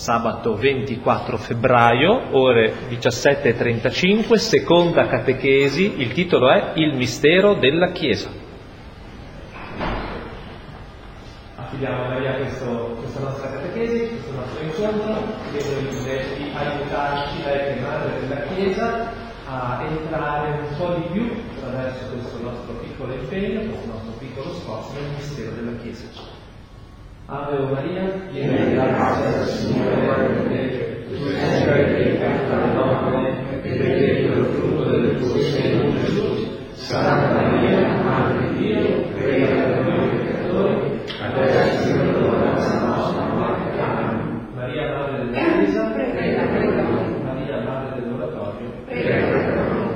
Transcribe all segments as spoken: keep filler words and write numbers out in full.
sabato ventiquattro febbraio, ore diciassette e trentacinque, seconda catechesi. Il titolo è Il mistero della Chiesa. Affidiamo a Maria questo, questa nostra catechesi, questo nostro incontro, chiediamo di aiutarci, lei che è madre della Chiesa, a entrare un po' di più attraverso questo nostro piccolo impegno, questo nostro piccolo sforzo nel mistero della Chiesa. Ave Maria, piena di grazia, il Signore è con te, tu sei benedetta tra le donne, e benedetto il frutto del tuo seno, Gesù. Santa Maria, Madre di Dio, prega per noi peccatori, adesso e nell'ora della nostra morte. Amen. Maria, Madre della Chiesa, prega per noi. Maria, Madre dell'Oratorio, prega per noi.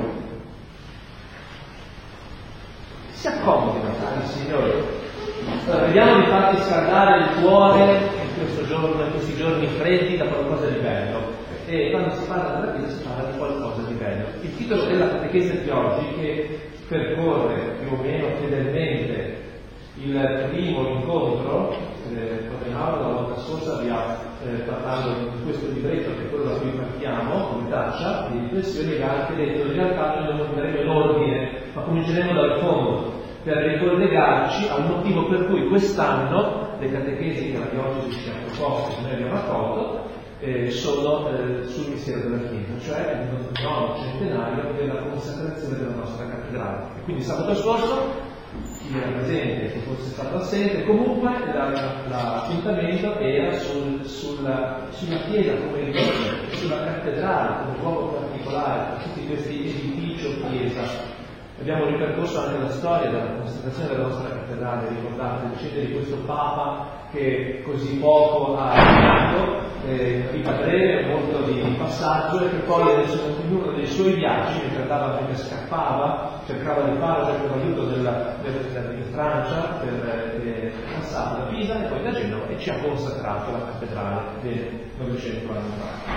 Si accomodino, cari Signore. Allora, vediamo di farti scaldare il cuore in, questo giorno, in questi giorni freddi da qualcosa di bello. E quando si parla della Chiesa si parla di qualcosa di bello. Il titolo della catechesi di oggi, che percorre più o meno fedelmente il primo incontro, eh, Mauro la volta scorsa vi ha eh, parlato di questo libretto, che è quello da cui partiamo, come traccia di riflessioni, e ha anche detto in realtà noi non daremo in ordine, ma cominceremo dal fondo, per ricollegarci al motivo per cui quest'anno le catechesi che la diocesi ci ha proposto, che noi abbiamo accolto, eh, sono eh, sul mistero della Chiesa, cioè il nono centenario della consacrazione della nostra cattedrale. E quindi sabato scorso, chi era presente, chi fosse stato assente, comunque l'appuntamento era sul, sulla, sulla Chiesa come edificio, sulla cattedrale come luogo particolare, tutti questi edifici Chiesa. Abbiamo ripercorso anche la storia della consacrazione della nostra cattedrale, ricordate, decide di questo Papa che così poco ha aiutato, eh, vita breve, molto di, di passaggio, e che poi adesso in uno dei suoi viaggi, mentre andava, mentre scappava, cercava di fare per l'aiuto della, della, della Francia per eh, passare da Pisa e poi da Genova, e ci ha consacrato la cattedrale del novecento anni fa.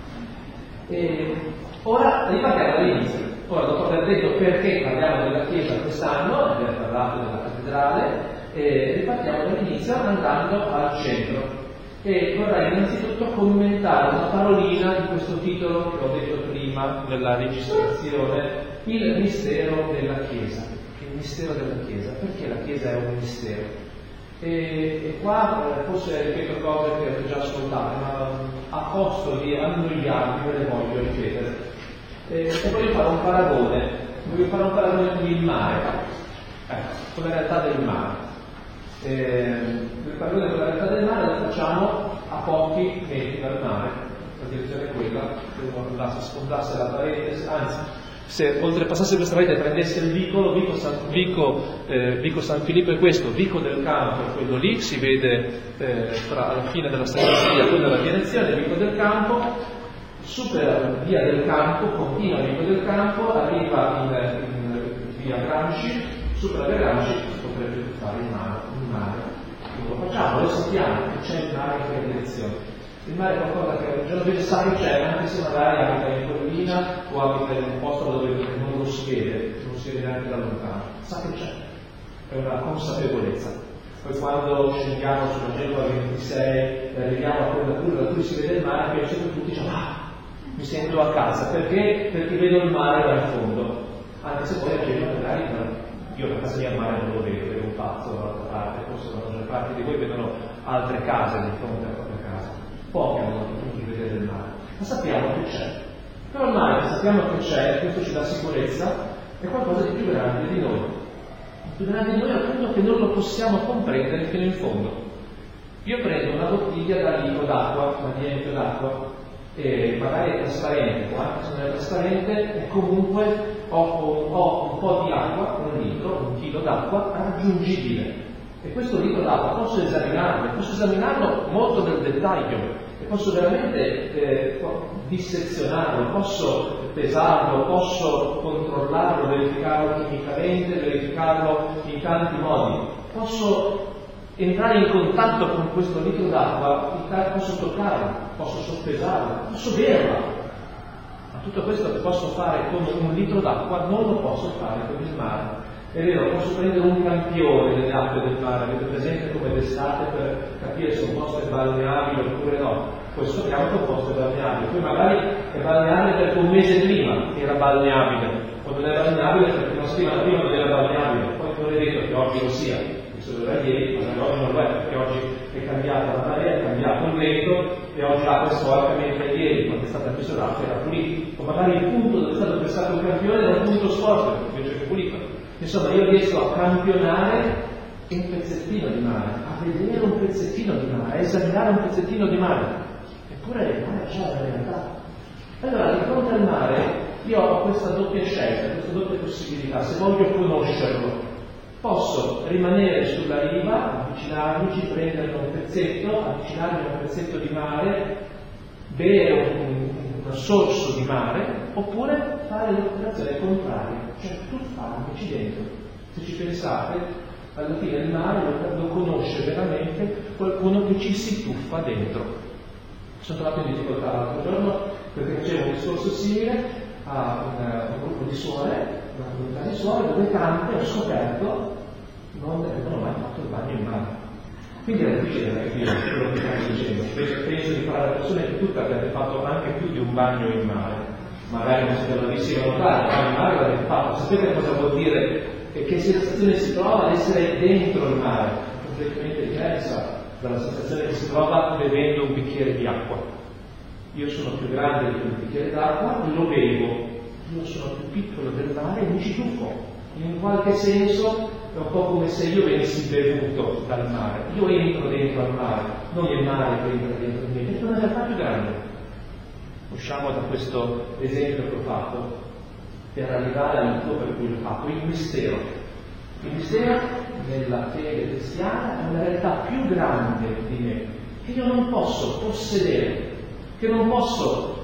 E ora ripartiamo dall'inizio. Ora, dopo aver detto perché parliamo della Chiesa quest'anno, abbiamo parlato della cattedrale, eh, ripartiamo dall'inizio andando al centro. E vorrei innanzitutto commentare una parolina di questo titolo che ho detto prima nella registrazione, il mistero della Chiesa. Il mistero della Chiesa. Perché la Chiesa è un mistero? E, e qua eh, forse ripeto cose che avete già ascoltate, ma a costo di annoiarvi ve le voglio ripetere. Eh, e voglio fare un paragone, voglio fare un paragone con il mare, ecco, con la realtà del mare. Eh, il paragone con la realtà del mare lo facciamo a pochi metri dal mare, la direzione è quella, se uno si sfondasse la parete, anzi, se oltrepassasse questa parete e prendesse il vicolo, Vico San, Vico, eh, Vico San Filippo è questo, Vico del Campo è quello lì, si vede eh, fra, alla fine della sacrestia, quella è la direzione, Vico del Campo. Supera via del Campo, continua Vico del Campo, arriva in, in via Gramsci, supera via Gramsci, potrebbe fare il mare, il mare. Quindi lo facciamo, lo sappiamo che c'è il mare in quella direzione. Il mare è qualcosa che il genovese sa che c'è, anche se magari abita in collina o abita in un posto dove non lo si vede, non si vede neanche da lontano. Sa che c'è, è una consapevolezza. Poi quando scendiamo sulla Genova ventisei e arriviamo a quella curva da cui si vede il mare, che a un certo punto diciamo ah! Mi sento a casa, perché? Perché vedo il mare dal fondo, anche se poi a Genova magari io a casa mia il mare non lo vedo, vedo un pazzo dall'altra parte, forse da maggior parte di voi vedono altre case di fronte alla propria casa, pochi hanno l'opportunità di vedere il mare, ma sappiamo che c'è. Però il mare, sappiamo che c'è, questo ci dà sicurezza, è qualcosa di più grande di noi, più grande di noi al punto che non lo possiamo comprendere fino in fondo. Io prendo una bottiglia da litro d'acqua, una diametro d'acqua, e magari è trasparente, o anche se non è trasparente, e comunque ho, ho un po' di acqua, un litro, un chilo d'acqua raggiungibile. E questo litro d'acqua posso esaminarlo, posso esaminarlo molto nel dettaglio, e posso veramente eh, dissezionarlo, posso pesarlo, posso controllarlo, verificarlo chimicamente, verificarlo in tanti modi. Posso entrare in contatto con questo litro d'acqua, posso toccarlo, posso soppesarlo, posso berla. Ma tutto questo che posso fare con un litro d'acqua non lo posso fare con il mare. È vero, posso prendere un campione delle acque del mare, avete presente come d'estate per capire se un posto è balneabile oppure no. Poi sappiamo che un posto è balneabile, poi magari è balneabile perché un mese prima era balneabile, quando non è balneabile perché una settimana prima non era balneabile, poi non è detto che oggi lo sia, questo era ieri, ma oggi non lo è, perché oggi è cambiata la marea, è cambiato il vento e oggi l'acqua è sporca, mentre ieri, quando è stata messa l'acqua, era pulita. O magari il punto dove è stato pescato il campione era un punto sporco, invece che pulito. Insomma, io riesco a campionare un pezzettino di mare, a vedere un pezzettino di mare, a esaminare un pezzettino di mare. Eppure il mare è già la realtà. Allora, di fronte al mare, io ho questa doppia scelta, questa doppia possibilità. Se voglio conoscerlo, posso rimanere sulla riva, avvicinarmici, prendere un pezzetto, avvicinarmi a un pezzetto di mare, bere un, un sorso di mare, oppure fare l'operazione contraria, cioè tuffarmici dentro. Se ci pensate, alla fine il mare lo, lo conosce veramente qualcuno che ci si tuffa dentro. Sono trovato in difficoltà l'altro giorno perché facevo un discorso simile a un, un gruppo di suore, una comunità di suore, dove tante ho scoperto non avevano mai fatto il bagno in mare. Quindi è difficile da capire quello che stiamo dicendo. Penso, penso di fare la persona che tutte abbiate fatto anche più di un bagno in mare. Magari non siete bravissimi a nuotare, il bagno in mare l'avete fatto. Sapete cosa vuol dire? E che sensazione si trova ad essere dentro il mare? Completamente diversa dalla sensazione che si trova bevendo un bicchiere di acqua. Io sono più grande di quel bicchiere d'acqua e lo bevo. Io sono più piccolo del mare e mi ci tuffo. In qualche senso è un po' come se io venissi bevuto dal mare. Io entro dentro al mare, non il mare che entra dentro di me, è una realtà più grande. Usciamo da questo esempio che ho fatto per arrivare al motivo per cui l'ho fatto, il mistero. Il mistero nella fede cristiana è una realtà più grande di me, che io non posso possedere, che non posso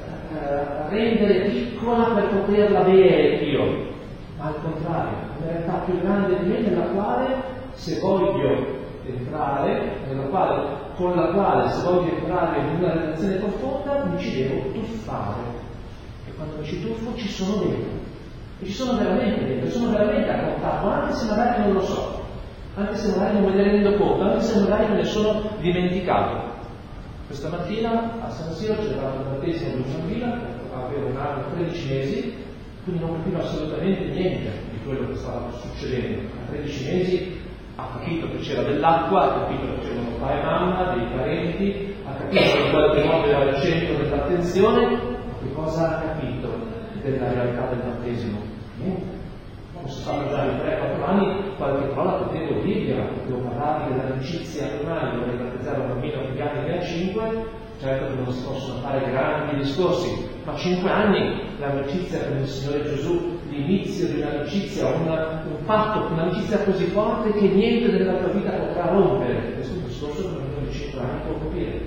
eh, rendere piccola per poterla avere io. Ma al contrario, è una realtà più grande di me nella quale, se voglio entrare, nella quale, con la quale, se voglio entrare in una relazione profonda, mi ci devo tuffare. E quando mi ci tuffo ci sono dentro. E ci sono veramente dentro, sono veramente a contatto, anche se magari non lo so, anche se magari non me ne rendo conto, anche se magari me ne sono dimenticato. Questa mattina a San Siro c'è stato il battesimo di un bambino che aveva un anno, tredici mesi, quindi non capiva assolutamente niente di quello che stava succedendo. A tredici mesi ha capito che c'era dell'acqua, ha capito che c'erano papà e mamma, dei parenti, ha capito che in qualche modo era al centro dell'attenzione, ma che cosa ha capito della realtà del battesimo? Niente. Posso farlo già di tre quattro anni, qualche parola potevo dirgliela, potevo parlarvi dell'amicizia romana, vorrei battezzare un bambino che anni ne ha cinque, certo che non si possono fare grandi discorsi, ma cinque anni l'amicizia con il Signore Gesù, l'inizio di un'amicizia, una, un patto, un'amicizia così forte che niente della tua vita potrà rompere. Questo è un discorso che un bambino di cinque anni può capire.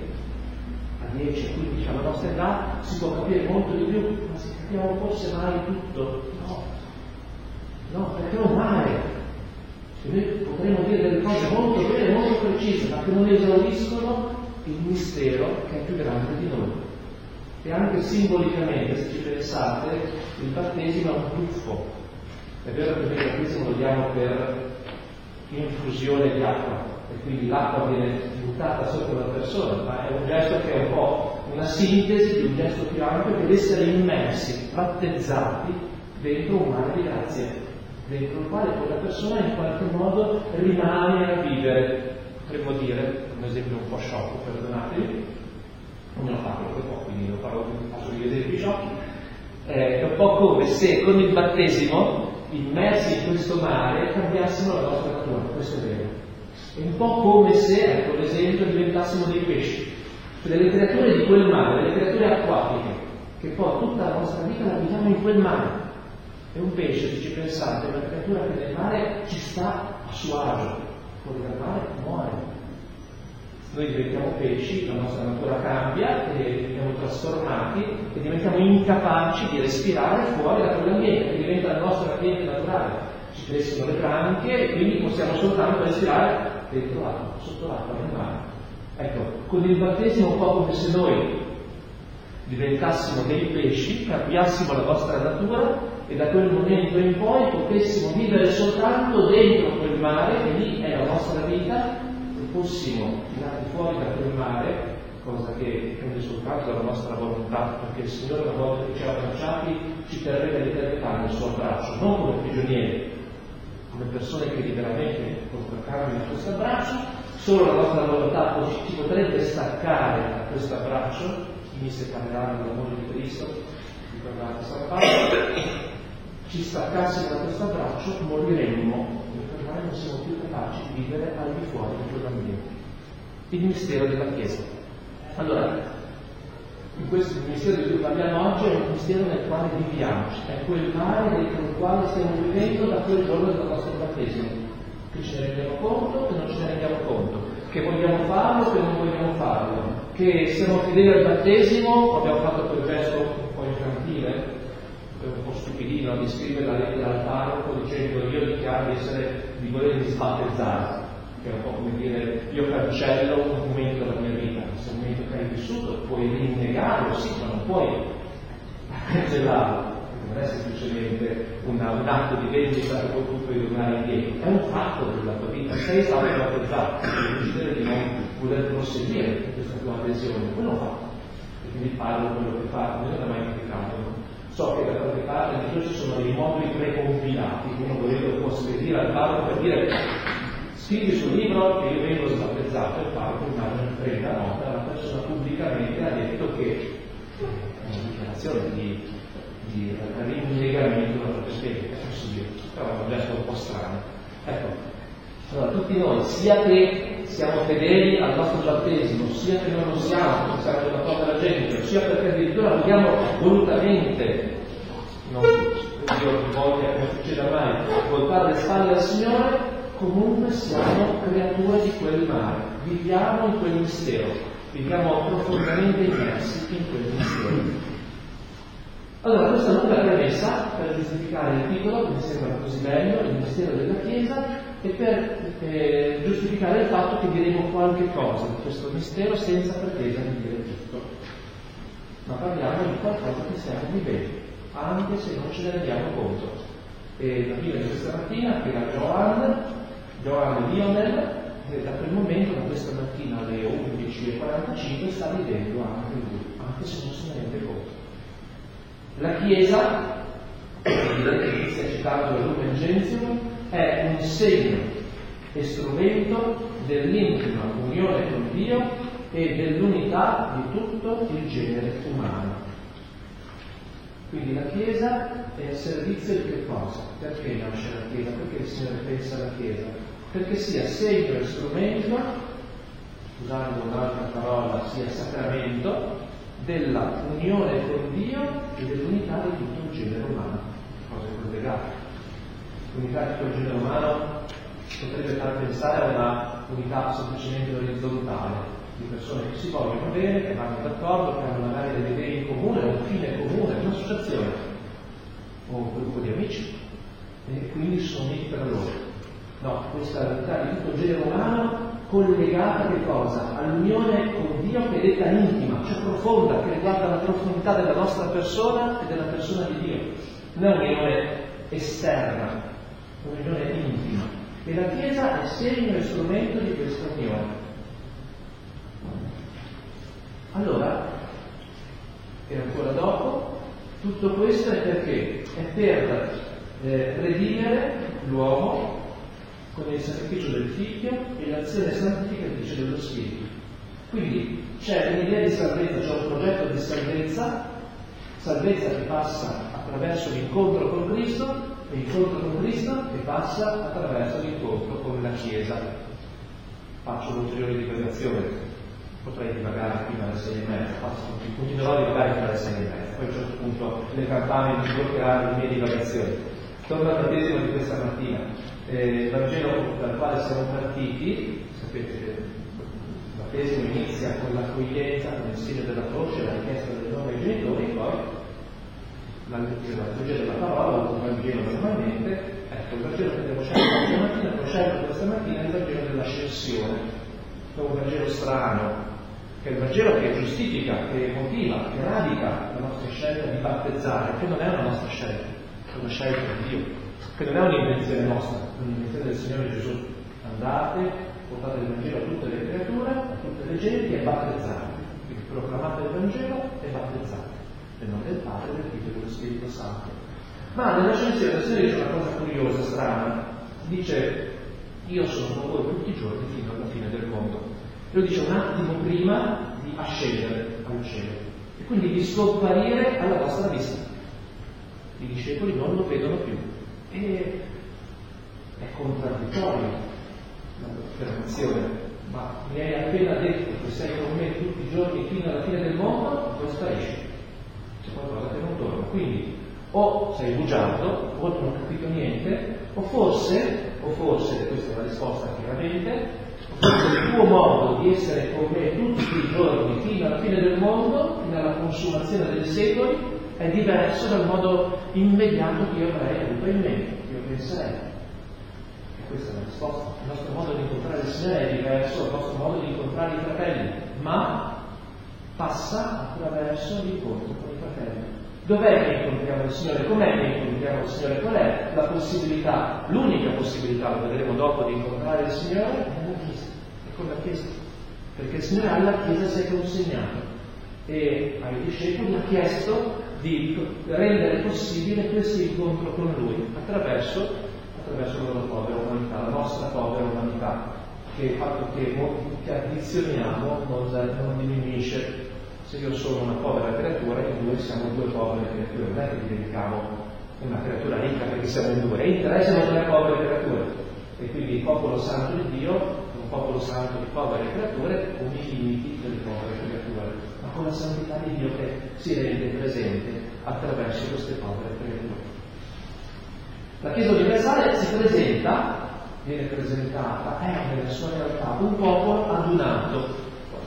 A dieci, a quindici, alla nostra età si può capire molto di più, ma se capiamo forse mai tutto? No. No, perché è un mare. Noi potremmo dire delle cose molto belle, molto precise, ma che non esauriscono il mistero che è più grande di noi. E anche simbolicamente, se ci pensate, il battesimo è un tuffo. È vero che noi il battesimo lo diamo per infusione di acqua, e quindi l'acqua viene buttata sotto la persona, ma è un gesto che è un po' una sintesi di un gesto più ampio, che è essere immersi, battezzati dentro un mare di grazia, dentro il quale quella persona in qualche modo rimane a vivere. Potremmo dire, un esempio un po' sciocco, perdonatemi, ognuno fa quello che può, quindi lo farò, faccio gli esempi sciocchi, è un po' come se con il battesimo, immersi in questo mare, cambiassimo la nostra natura, questo è vero. È un po' come se, ecco l'esempio, diventassimo dei pesci, cioè delle creature di quel mare, delle creature acquatiche, che poi tutta la nostra vita la viviamo in quel mare. È un pesce, se ci pensate, è una creatura che nel mare ci sta a suo agio, fuori dal mare muore. Noi diventiamo pesci, la nostra natura cambia e diventiamo trasformati e diventiamo incapaci di respirare fuori da quell'ambiente, che diventa il nostro ambiente naturale. Ci crescono le branchie e quindi possiamo soltanto respirare dentro l'acqua, sotto l'acqua, nel mare. Ecco, con il battesimo è un po' come se noi diventassimo dei pesci, cambiassimo la nostra natura e da quel momento in poi potessimo vivere soltanto dentro quel mare, che lì è la nostra vita, e fossimo tirati fuori da quel mare, cosa che dipende soltanto dalla nostra volontà, perché il Signore, una volta che ci ha abbracciati, ci terrebbe l'eternità nel suo abbraccio, non come prigionieri, come persone che liberamente contraccambiano a questo abbraccio. Solo la nostra volontà ci potrebbe staccare da questo abbraccio. Chi mi separerà dall'amore di Cristo, ricordate San Paolo, ci staccassimo da questo abbraccio, moriremmo, perché ormai non siamo più capaci di vivere al di fuori di quell'ambiente. Il mistero della Chiesa. Allora, in questo il mistero di cui parliamo oggi è un mistero nel quale viviamo, è quel mare dentro il quale stiamo vivendo da quel giorno del nostro battesimo, che ce ne rendiamo conto, che non ce ne rendiamo conto, che vogliamo farlo, che non vogliamo farlo, che siamo fedeli al battesimo, abbiamo fatto quel gesto un po' infantile, un po' stupidino, di scrivere la lettera al parroco dicendo io dichiaro di essere, di volermi sbattezzare, che è un po' come dire io cancello un momento della mia vita, se è un momento che hai vissuto puoi rinnegarlo, sì, ma non puoi cancellarlo, non è semplicemente una, un atto di vendita che poi tu puoi tornare indietro, è un fatto della tua vita, sei stato battezzato, devi decidere di non voler proseguire questa tua adesione, quello fa, e quindi parlo quello che fa, non è mai criticato. So che da qualche parte nel ci sono dei moduli precompilati, uno volendo può spedire al parroco per dire scrivi sul libro che io vengo sbattezzato, e il parroco immagino prenda nota, la persona pubblicamente ha detto che è una dichiarazione di, di rinnegamento della propria fede, è possibile, però è un gesto un po' strano. Ecco, allora tutti noi, sia che siamo fedeli al nostro battesimo, sia che non lo siamo, che siamo della propria gente, sia perché addirittura vogliamo volutamente, non io voglio che non succeda mai, voltare le spalle al Signore, comunque siamo creature di quel mare, viviamo in quel mistero, viviamo profondamente immersi in quel mistero. Allora, questa lunga premessa per giustificare il titolo, che mi sembra così bello, il mistero della Chiesa, e per eh, giustificare il fatto che diremo qualche cosa di questo mistero senza pretesa di dire tutto. Ma parliamo di qualcosa che stiamo vivendo, anche se non ce ne rendiamo conto. E la Bibbia di questa mattina, che era Gioan, Gioan Lionel, e da quel momento, da questa mattina alle undici e quarantacinque, sta vivendo anche lui, anche se non se ne rende conto. La Chiesa, che inizia citando la Lumen Gentium, è un segno e strumento dell'intima unione con Dio e dell'unità di tutto il genere umano. Quindi la Chiesa è al servizio di che cosa? Perché nasce la Chiesa? Perché il Signore pensa alla Chiesa? Perché sia segno e strumento, usando un'altra parola, sia sacramento, della unione con Dio e dell'unità di tutto il genere umano. Cose collegate. L'unità di tutto il genere umano potrebbe far pensare a una unità semplicemente orizzontale, di persone che si vogliono bene, che vanno d'accordo, che hanno magari delle idee in comune, un fine comune, un'associazione o un gruppo di amici, e quindi sono uniti per loro. No, questa unità di tutto il genere umano collegata a che cosa? All'unione con Dio, che è detta intima, cioè profonda, che riguarda la profondità della nostra persona e della persona di Dio. Non è un'unione esterna, un'unione intima. E la Chiesa è segno e strumento di questa unione. Allora, e ancora dopo, tutto questo è perché? È per eh, redimere l'uomo con il sacrificio del Figlio e l'azione santificatrice dello Spirito. Quindi c'è un'idea di salvezza, c'è un progetto di salvezza, salvezza che passa attraverso l'incontro con Cristo e l'incontro con Cristo che passa attraverso l'incontro con la Chiesa. Faccio un'ulteriore divagazione, potrei divagare fino alle sei e mezza, continuerò a divagare fino alle sei e mezza, poi a un certo punto le campane mi bloccheranno le mie divagazioni. Torno al battesimo di questa mattina. Eh, il Vangelo dal quale siamo partiti, sapete che il battesimo inizia con l'accoglienza, con il segno della croce, la richiesta del nome ai genitori, e poi la liturgia della parola, il Vangelo normalmente. Ecco, il Vangelo che abbiamo scelto questa mattina, ho scelto questa mattina il Vangelo dell'ascensione, è un Vangelo strano, che è il Vangelo che giustifica, che motiva, che radica la nostra scelta di battezzare, che non è una nostra scelta. è una scelta di Dio, che non è un'invenzione nostra, è un'invenzione del Signore Gesù. Andate, portate il Vangelo a tutte le creature, a tutte le genti e battezzate. Quindi proclamate il Vangelo e battezzate nel nome del Padre, del Figlio e dello Spirito Santo. Ma nella recensione il Signore dice una cosa curiosa, strana. Dice: io sono con voi tutti i giorni fino alla fine del mondo. Lo dice un attimo prima di ascendere al cielo e quindi di scomparire alla vostra vista. I discepoli non lo vedono più e è contraddittorio l'affermazione: ma mi hai appena detto che sei con me tutti i giorni fino alla fine del mondo, poi sparisci, c'è qualcosa che non torna. Quindi o sei bugiardo, o non ho capito niente, o forse, o forse, questa è la risposta chiaramente, o forse il tuo modo di essere con me tutti i giorni fino alla fine del mondo, fino alla consumazione dei secoli, è diverso dal modo immediato che io avrei avuto in mente, che io penserei. E questa è la risposta. Il nostro modo di incontrare il Signore è diverso dal nostro modo di incontrare i fratelli, ma passa attraverso l'incontro con i fratelli. Dov'è che incontriamo il Signore? Com'è che incontriamo il Signore? Qual è la possibilità, l'unica possibilità, lo vedremo dopo, di incontrare il Signore? È la Chiesa, è con la Chiesa. Perché il Signore alla Chiesa si è consegnato e ai discepoli ha chiesto di rendere possibile questo incontro con Lui attraverso, attraverso la loro povera umanità, la nostra povera umanità, che il fatto che, che addizioniamo non, non diminuisce. Se io sono una povera creatura, in due siamo due povere creature, non è che diventiamo una creatura ricca perché siamo in due, in tre siamo tre povere creature. E quindi il popolo santo di Dio, un popolo santo di povere creature, uniti delle povere creature, ma con la santità di Dio che si rende presente attraverso queste povere creature. La Chiesa universale si presenta, viene presentata, è nella sua realtà un popolo adunato.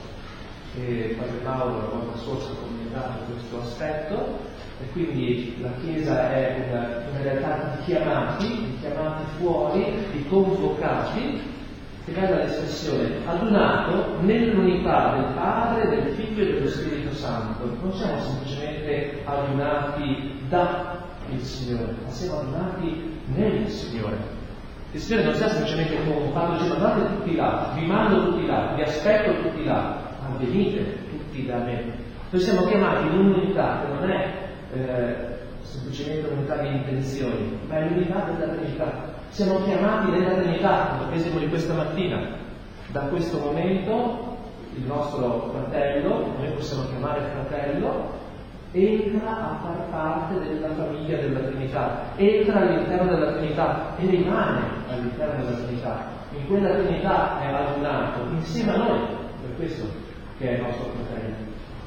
E Padre Paolo la volta scorsa ha commentato questo aspetto, e quindi la Chiesa è una, una realtà di chiamati, di chiamati fuori, di convocati, che bella l'espressione, adunato nell'unità del Padre, del Figlio e dello Spirito Santo. Non siamo semplicemente adunati da il Signore, ma siamo adunati nel Signore. Il Signore non sta semplicemente convocando, dicendo: andate tutti là, vi mando tutti là, vi aspetto tutti là. Venite tutti da me. Noi siamo chiamati in un'unità che non è eh, semplicemente un'unità di intenzioni, ma è l'unità della Trinità. Siamo chiamati nella Trinità, lo pensiamo di questa mattina. Da questo momento il nostro fratello, noi possiamo chiamare fratello, entra a far parte della famiglia della Trinità, entra all'interno della Trinità e rimane all'interno della Trinità. In quella Trinità è adunato insieme a noi, per questo che è il nostro fratello.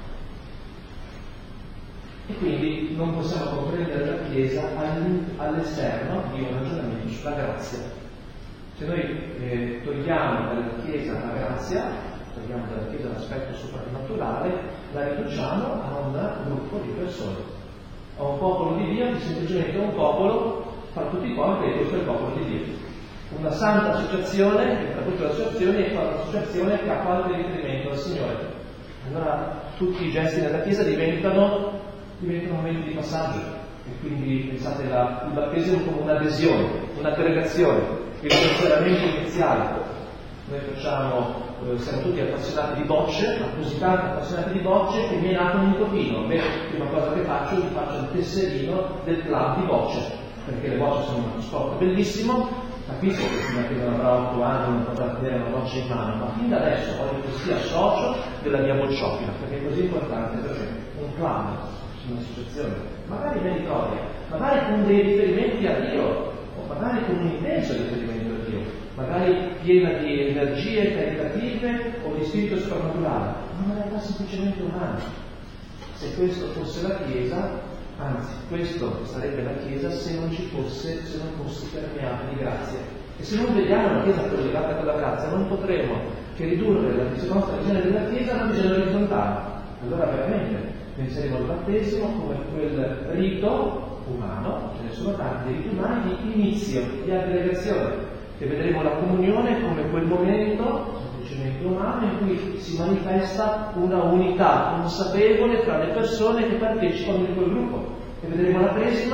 E quindi non possiamo comprendere la Chiesa all'esterno di un ragionamento sulla grazia. Se noi eh, togliamo dalla Chiesa la grazia, togliamo dalla Chiesa l'aspetto soprannaturale, la riduciamo a un gruppo di persone, a un popolo di Dio che semplicemente è un popolo fra tutti quanti, e questo è il popolo di Dio. Una santa associazione, che tra tutte le associazioni è un'associazione che ha qualche riferimento al Signore. Allora tutti i gesti della Chiesa diventano, diventano momenti di passaggio. E quindi pensate la, il battesimo come un'adesione, un'aggregazione, il funzionamento iniziale. Noi facciamo, eh, siamo tutti appassionati di bocce, ma così tanto appassionati di bocce che mi è nato un nipotino. Beh, la prima cosa che faccio, gli faccio il tesserino del club di bocce, perché le bocce sono uno sport bellissimo. Capisco che fino a che non avrà otto anni non potrà tenere una boccia in mano, ma fin da adesso voglio che sia socio della mia bocciofila, perché è così importante per me. Un club, un'associazione, magari meritoria, magari con dei riferimenti a Dio, o magari con un intenso riferimento a Dio, magari piena di energie caritative o di spirito soprannaturale, ma una realtà semplicemente umana. Se questo fosse la Chiesa, anzi, questo sarebbe la Chiesa se non ci fosse, se non fosse permeato di grazia. E se non vediamo la Chiesa collegata con la grazia, non potremo che ridurre la nostra visione della Chiesa a una visione orizzontale. Allora veramente penseremo al battesimo come quel rito umano, ce ne sono tanti riti umani di inizio, di aggregazione, e vedremo la comunione come quel momento semplicemente umano in cui si manifesta una unità consapevole tra le persone che partecipano in quel gruppo. E vedremo la cresima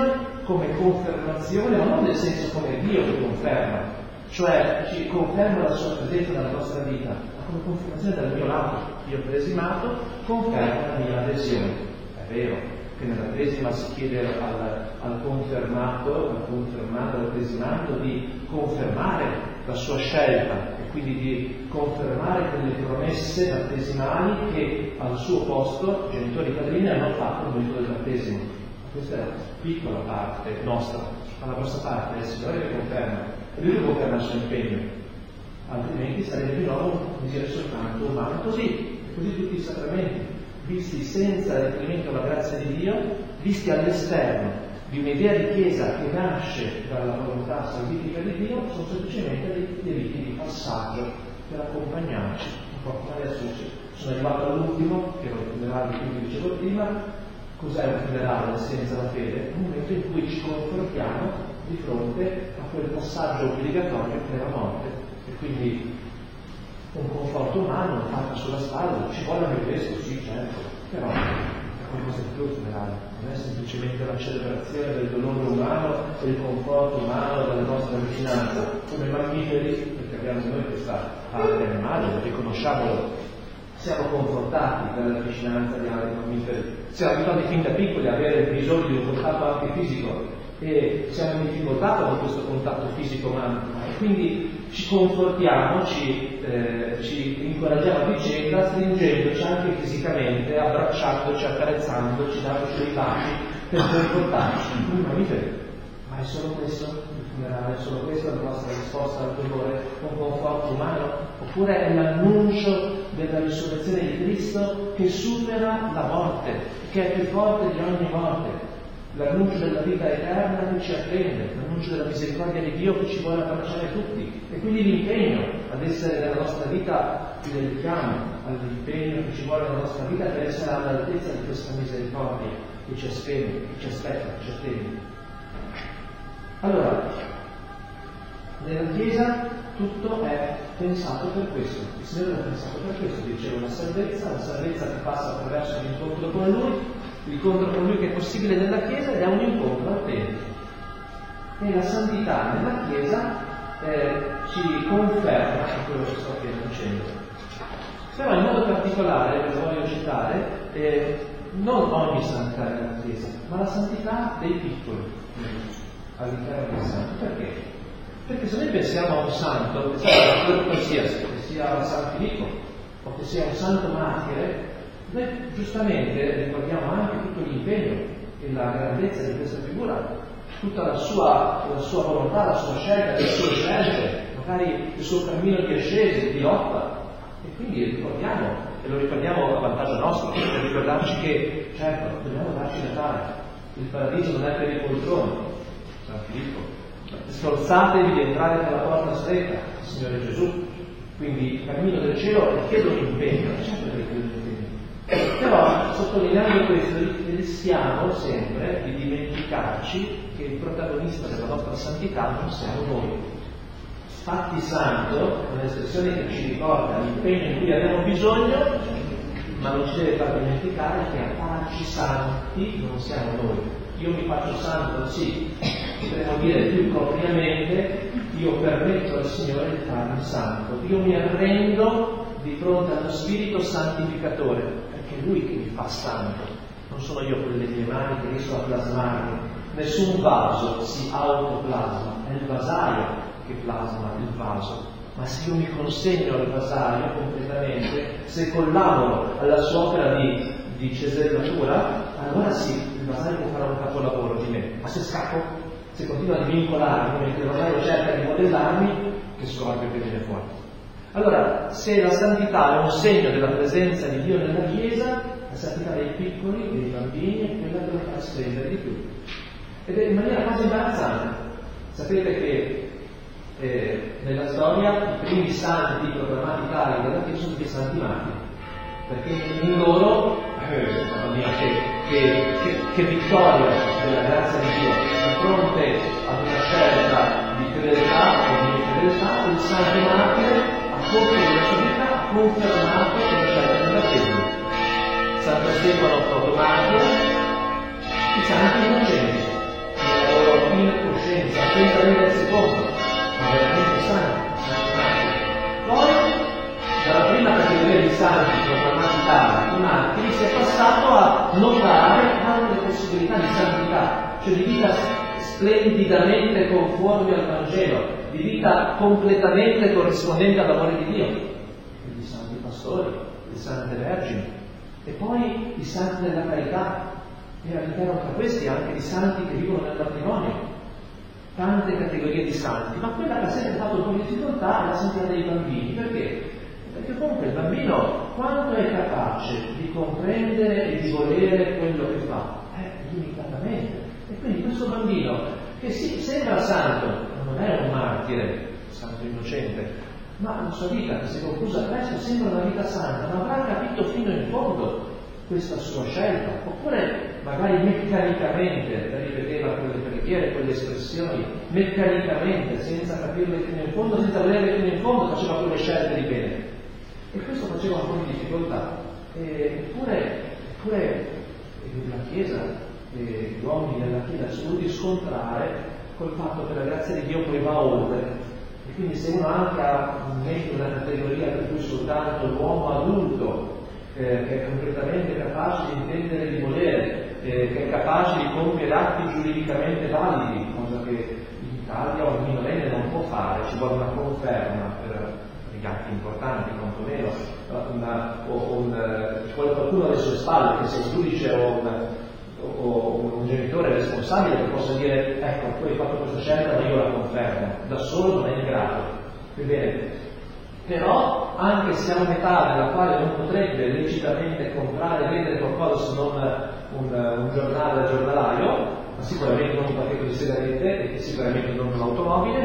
come confermazione, ma non nel senso come Dio che conferma, cioè ci conferma la sua presenza nella nostra vita, ma come confermazione dal mio lato. Io credesimato confermo la mia adesione. È vero che nella cresima si chiede al, al confermato, al confermato, al cresimato di confermare la sua scelta e quindi di confermare quelle promesse battesimali che al suo posto i genitori e padrini hanno fatto nel momento del battesimo. Questa è la piccola parte nostra, ma la nostra parte è il Signore che conferma, e Lui che conferma il suo impegno, altrimenti sarebbe di nuovo un dire soltanto umano. Così, e così tutti i sacramenti, visti senza riferimento alla grazia di Dio, visti all'esterno di un'idea di Chiesa che nasce dalla volontà salvifica di Dio, sono semplicemente dei, dei riti di passaggio per accompagnarci, un po' come adesso sono arrivato all'ultimo, che era il funerale di cui vi dicevo prima. Cos'è un funerale nel senso della fede? Un momento in cui ci confrontiamo di fronte a quel passaggio obbligatorio che è la morte, e quindi un confronto umano, un fatto sulla spalla, ci vuole anche questo, sì, certo, però è qualcosa di più il funerale, non è semplicemente la celebrazione del dolore umano e il conforto umano della nostra vicinanza, come mammiferi, perché abbiamo noi questa parte animale, riconosciamolo, siamo confortati dalla vicinanza di altri mammiferi, siamo abituati fin da piccoli a avere bisogno di un contatto anche fisico e siamo in difficoltà con questo contatto fisico umano, e quindi ci confortiamo, ci, eh, ci incoraggiamo a vicenda stringendoci anche fisicamente, abbracciandoci, accarezzandoci, dandoci dei baci per confortarci. Noi mammiferi, ma è solo questo il funerale, è solo questa la nostra risposta al dolore, un conforto umano, oppure è l'annuncio della risurrezione di Cristo che supera la morte, che è più forte di ogni morte, l'annuncio della vita eterna che ci attende, l'annuncio della misericordia di Dio che ci vuole abbracciare tutti, e quindi l'impegno ad essere nella nostra vita, il richiamo all'impegno che ci vuole nella nostra vita per essere all'altezza di questa misericordia che ci aspetta, che ci aspetta, che ci attende. Allora, nella Chiesa tutto è pensato per questo, il Signore l'ha pensato per questo, dicevo, la salvezza, la salvezza che passa attraverso l'incontro con Lui, l'incontro con Lui che è possibile nella Chiesa ed è un incontro autentico. E la santità nella Chiesa eh, ci conferma quello che sto appena dicendo. Però in modo particolare, ve lo voglio citare, eh, non ogni santità nella Chiesa, ma la santità dei piccoli all'interno del santo. Perché? Perché se noi pensiamo a un santo, pensiamo a qualsiasi, che sia San Filippo o che sia un santo martire, noi giustamente ricordiamo anche tutto l'impegno e la grandezza di questa figura, tutta la sua, la sua volontà, la sua scelta, le sue scelte, magari il suo cammino di ascesi, di lotta. E quindi ricordiamo, e lo ricordiamo a vantaggio nostro, per ricordarci che, certo, dobbiamo darci da fare. Il paradiso non è per i poltroni, San Filippo. Sforzatevi di entrare per la porta stretta, il Signore Gesù. Quindi il cammino del cielo richiede un impegno, certo che richiede un impegno. Però, sottolineando questo, rischiamo sempre di dimenticarci che il protagonista della nostra santità non siamo noi. Fatti santo è un'espressione che ci ricorda l'impegno in cui abbiamo bisogno, ma non ci deve far dimenticare che a farci santi non siamo noi. Io mi faccio santo, sì, potremmo dire più propriamente, io permetto al Signore di farmi santo, io mi arrendo di fronte allo Spirito santificatore, perché è Lui che mi fa santo, non sono io con le mie mani che riesco a plasmarmi, nessun vaso si autoplasma, è il vasaio che plasma il vaso, ma se io mi consegno al vasaio completamente, se collaboro alla sua opera di, di cesellatura, allora sì, il vasaio può fare un capolavoro di me, ma se scappo, se continuo a vincolarmi, mentre il vasaio cerca di modellarmi, che scorbio che viene fuori. Allora, se la santità è un segno della presenza di Dio nella Chiesa, la santità dei piccoli, dei bambini, è quella che lo fa splendere di più. Ed è in maniera quasi imbarazzante. Sapete che eh, nella storia i primi santi proclamati tali della Chiesa sono i santi martiri, perché in loro, eh, mamma mia, che, che, che, che vittoria della grazia di Dio di fronte ad una scelta di fedeltà o di infedeltà, il santo martire a corso della sua vita ha confermato la scelta della fede. Santo Stefano protomartire, i santi innocenti, in coscienza, senza rendere secondo, ma veramente santi, santi. Poi, dalla prima categoria di santi proclamati tali, i martiri, si è passato a notare altre possibilità di santità, cioè di vita splendidamente conforme al Vangelo, di vita completamente corrispondente all'amore di Dio, quindi i santi pastori, le sante vergini, e poi i santi della carità, e all'interno tra questi anche i santi che vivono nel matrimonio, tante categorie di santi, ma quella che ha sempre fatto un po' di difficoltà è la santità dei bambini. Perché? Perché comunque il bambino quanto è capace di comprendere e di volere quello che fa? Eh, limitatamente. E quindi questo bambino, che sì, sembra santo, ma non è un martire, santo innocente, ma la sua vita che si è conclusa presto sembra una vita santa, ma avrà capito fino in fondo questa sua scelta? Oppure magari meccanicamente ripeteva quelle preghiere, quelle espressioni, meccanicamente, senza capirle fino in fondo, senza volerle fino in fondo, faceva quelle scelte di bene. E questo faceva un po' di difficoltà. E, eppure, eppure la Chiesa, e gli uomini della Chiesa sono dovuti scontrare col fatto che la grazia di Dio poi va oltre. E quindi se uno anche ha una categoria per cui soltanto l'uomo adulto, eh, che è completamente capace di intendere e di volere, eh, che è capace di compiere atti giuridicamente validi, cosa che in Italia un minorenne non può fare, ci vuole una conferma per gli atti importanti, quantomeno, una, o un, ci vuole qualcuno alle sue spalle, che sia un giudice o un, o un genitore responsabile che possa dire: ecco, tu hai fatto questa scelta ma io la confermo, da solo non è in grado. Ebbene, però anche se ha un'età nella quale non potrebbe lecitamente comprare e vendere qualcosa se non un, un giornale al giornalaio, ma sicuramente non un pacchetto di sigarette e sicuramente non un'automobile,